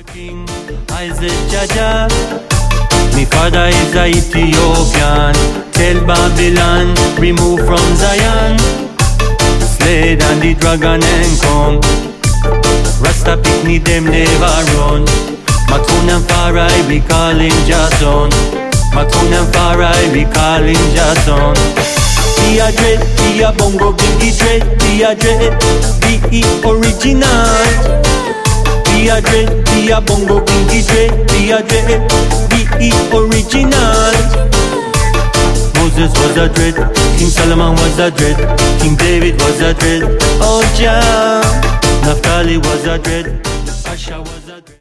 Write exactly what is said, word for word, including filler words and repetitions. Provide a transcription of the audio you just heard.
King Isaac Jaja. Me father is a Ethiopian. Tell Babylon, remove from Zion. Slade and the dragon and come. Rasta picnic them never run. Matun and Farai we call him Jason. Matun and Farai we call him Jason. Be a dread, be a bongo, biggie dread, be a dread, be the original. Be a dread, be a bongo, biggie dread, be a dread, be the original. Moses was a dread, King Solomon was a dread, King David was a dread, oh Jah, Naphtali was a dread.